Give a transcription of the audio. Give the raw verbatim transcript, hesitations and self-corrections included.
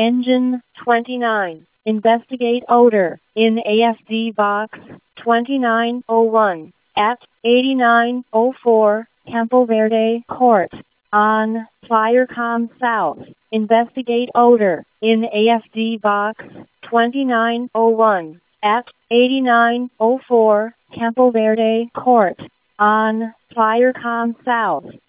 Engine twenty-nine. Investigate odor in A F D Box twenty-nine oh one at eighty-nine oh four Campo Verde Court on Firecom South. Investigate odor in A F D Box twenty-nine oh one at eighty-nine oh four Campo Verde Court on Firecom South.